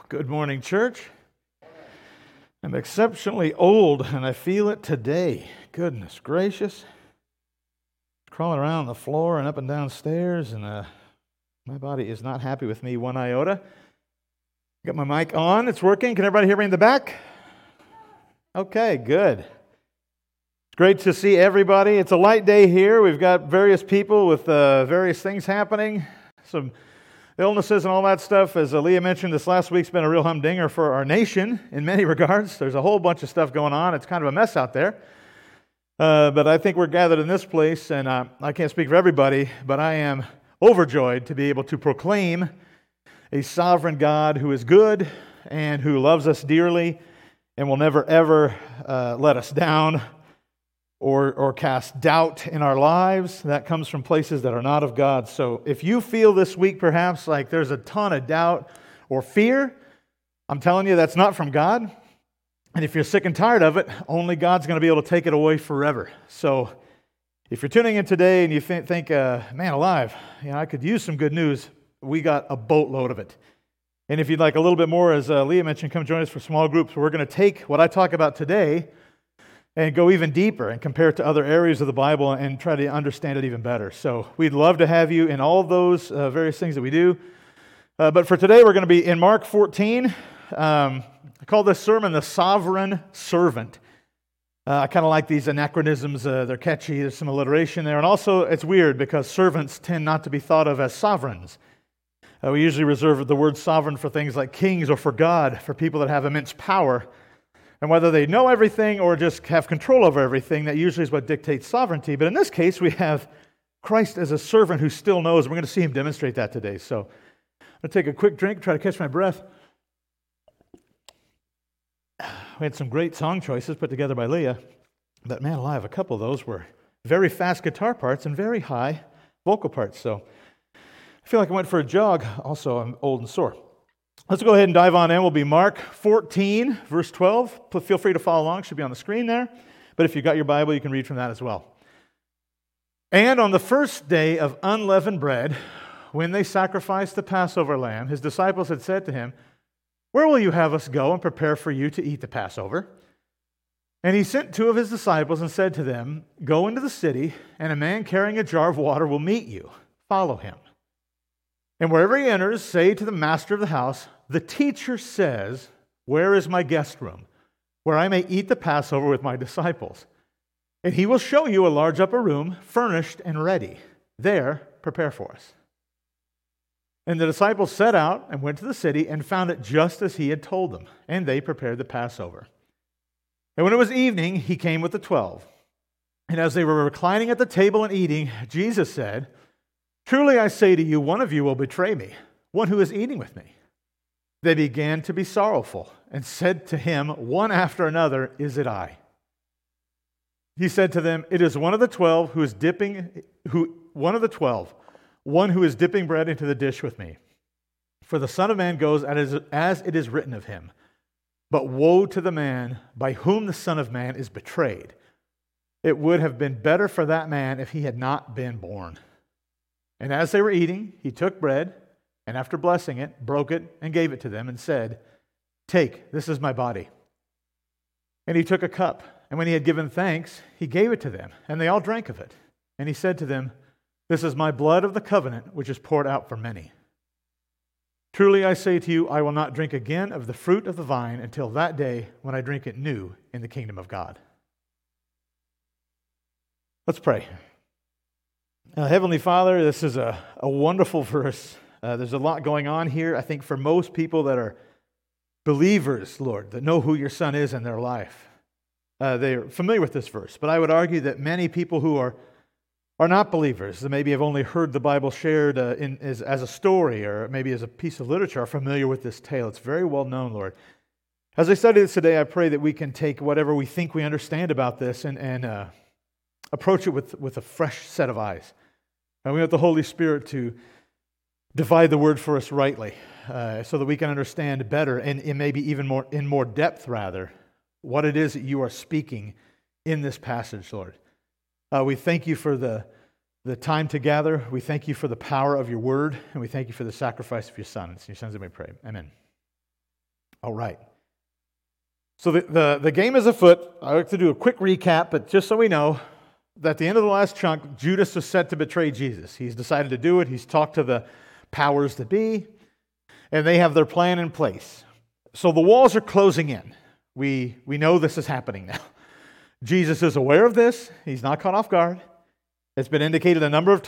Good morning, church. I'm exceptionally old, and I feel it today. Goodness gracious. Crawling around on the floor and up and down stairs, and my body is not happy with me one iota. Got my mic on. It's working. Can everybody hear me in the back? Okay, good. It's great to see everybody. It's a light day here. We've got various people with various things happening. Some illnesses and all that stuff. As Leah mentioned, this last week's been a real humdinger for our nation in many regards. There's a whole bunch of stuff going on. It's kind of a mess out there. But I think we're gathered in this place, and I can't speak for everybody, but I am overjoyed to be able to proclaim a sovereign God who is good and who loves us dearly and will never, ever let us down or cast doubt in our lives. That comes from places that are not of God. So if you feel this week perhaps like there's a ton of doubt or fear, I'm telling you that's not from God. And if you're sick and tired of it, only God's going to be able to take it away forever. So if you're tuning in today and you think man alive, I could use some good news, we got a boatload of it. And if you'd like a little bit more, as Leah mentioned, come join us for small groups. We're going to take what I talk about today and go even deeper and compare it to other areas of the Bible and try to understand it even better. So we'd love to have you in all of those various things that we do. But for today, we're going to be in Mark 14. I call this sermon The Sovereign Servant. I kind of like these anachronisms. They're catchy. There's some alliteration there. And also, it's weird because servants tend not to be thought of as sovereigns. We usually reserve the word sovereign for things like kings or for God, for people that have immense power. And whether they know everything or just have control over everything, that usually is what dictates sovereignty. But in this case, we have Christ as a servant who still knows. We're going to see him demonstrate that today. So I'm going to take a quick drink, try to catch my breath. We had some great song choices put together by Leah. But man alive, a couple of those were very fast guitar parts and very high vocal parts. So I feel like I went for a jog. Also, I'm old and sore. Let's go ahead and dive on in. We'll be Mark 14, verse 12. Feel free to follow along. It should be on the screen there. But if you've got your Bible, you can read from that as well. And on the first day of unleavened bread, when they sacrificed the Passover lamb, his disciples had said to him, "Where will you have us go and prepare for you to eat the Passover?" And he sent two of his disciples and said to them, "Go into the city, and a man carrying a jar of water will meet you. Follow him. And wherever he enters, say to the master of the house, 'The teacher says, where is my guest room, where I may eat the Passover with my disciples?' And he will show you a large upper room, furnished and ready. There, prepare for us." And the disciples set out and went to the city and found it just as he had told them, and they prepared the Passover. And when it was evening, he came with the 12. And as they were reclining at the table and eating, Jesus said, "Truly I say to you, one of you will betray me, one who is eating with me." They began to be sorrowful and said to him one after another, "Is it I?" He said to them, "It is one of the 12 one who is dipping bread into the dish with me. For the Son of Man goes as it is written of him. But woe to the man by whom the Son of Man is betrayed. It would have been better for that man if he had not been born." And as they were eating, he took bread, and after blessing it, broke it and gave it to them and said, "Take, this is my body." And he took a cup, and when he had given thanks, he gave it to them, and they all drank of it. And he said to them, "This is my blood of the covenant, which is poured out for many. Truly I say to you, I will not drink again of the fruit of the vine until that day when I drink it new in the kingdom of God." Let's pray. Heavenly Father, this is a wonderful verse. There's a lot going on here. I think for most people that are believers, Lord, that know who your Son is in their life, they're familiar with this verse. But I would argue that many people who are not believers, that maybe have only heard the Bible shared as a story or maybe as a piece of literature, are familiar with this tale. It's very well known, Lord. As I study this today, I pray that we can take whatever we think we understand about this and approach it with a fresh set of eyes. And we want the Holy Spirit to divide the word for us rightly so that we can understand better and maybe even more in more depth, rather, what it is that you are speaking in this passage, Lord. We thank you for the time to gather. We thank you for the power of your word, and we thank you for the sacrifice of your Son. It's in your Son's name we pray. Amen. All right. So the game is afoot. I like to do a quick recap, but just so we know, that at the end of the last chunk, Judas is set to betray Jesus. He's decided to do it. He's talked to the powers that be, and they have their plan in place. So the walls are closing in. We know this is happening now. Jesus is aware of this. He's not caught off guard. It's been indicated a number of